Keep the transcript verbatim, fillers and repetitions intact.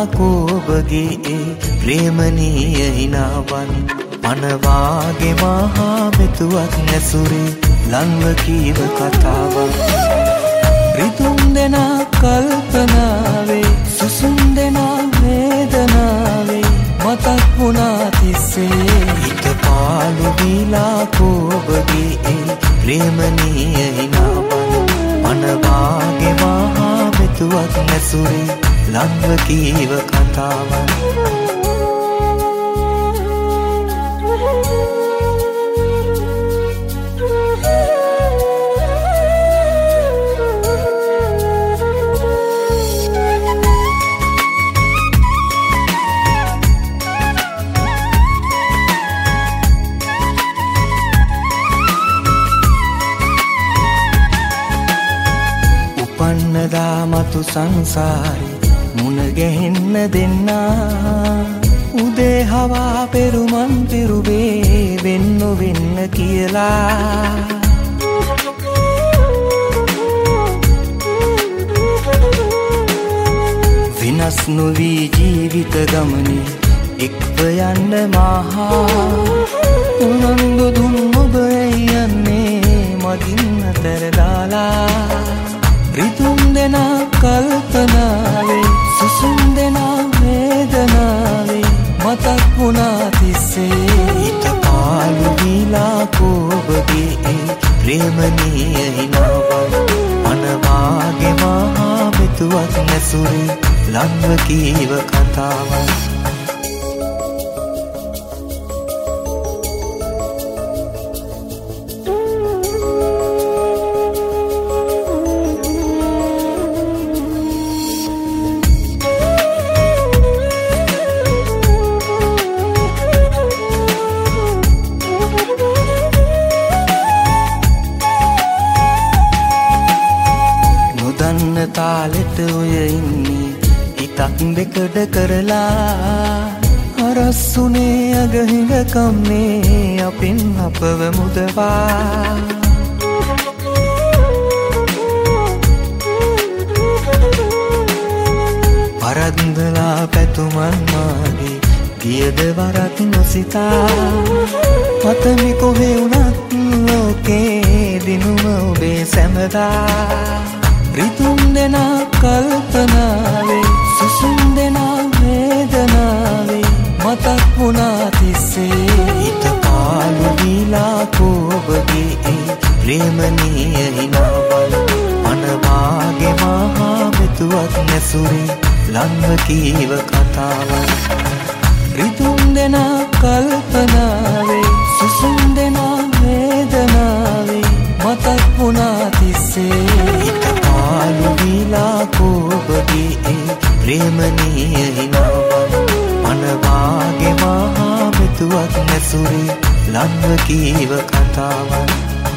කෝබගේ ප්‍රේමනීය හිනාවන් පනවාගේ මහා මෙතුවක් නැසුරේ ලංව කීව කතාවක් රිතුම් දෙනා කල්පනාවේ සුසුම් දෙනා වේදනාවේ මතක් වුණා තිස්සේ හිත පාළු දීලා කෝබගේ ප්‍රේමනීය හිනාවන් පනවාගේ මහා මෙතුවක් නැසුරේ ලංව කීව කතාවක් උපන්නදා මතු සංසාරේ මුණ ගැහෙන්න දෙන්නා උදේ හවා පෙරුමන් පිරුවේ වෙන්න වෙන්න කියලා විනස් නොවී ජීවිත ගමනේ එක්ව යන්න මහා උනන්දු දුන් ඔබ යන්නේ මගින් අතර දාලා රිතුම් දෙනා කල්පනාවේ සුසුම් දෙනා වේදනාවේ මතක් වුණා තිස්සේ හිත පාළු දීලා කෝබගේ ප්‍රේමනීය හිනාවන් අනවාගේ මහා මෙතුවක් නැසුරේ ලංව කීව කතාවක් තාලෙට ඔය ඉන්නේ හිතක් දෙකඩ කරලා හරස්සුනේ අගහිඟ කම්නේ අපෙන් අපව මුදවා පරද්දලා පැතුමන් මාගේ ගියද වරක් නොසිතා මතමි කොහේ වුණත් ලෝකේ දිනුම ඔබේ සැමදා රිතුම් දෙනා කල්පනාවේ සුසුම් දෙනා වේදනාවේ මතක් වුණා තිස්සේ හිත පාළු දීලා කෝබගේ ප්‍රේමනීය හිනාවන් අනවාගේ මහා මෙතුවක් නැසුරේ ලංව කීව කතාවක් රිතුම් දෙනා කල්පනාවේ සුසුම් දෙනා වේදනාවේ මතක් වුණා තිස්සේ හිත පාළු දීලා කෝබගේ ප්‍රේමනීය හිනාවන් අනවාගේ මහා මෙතුවක් නැසුරේ ලංව කීව කතාවක්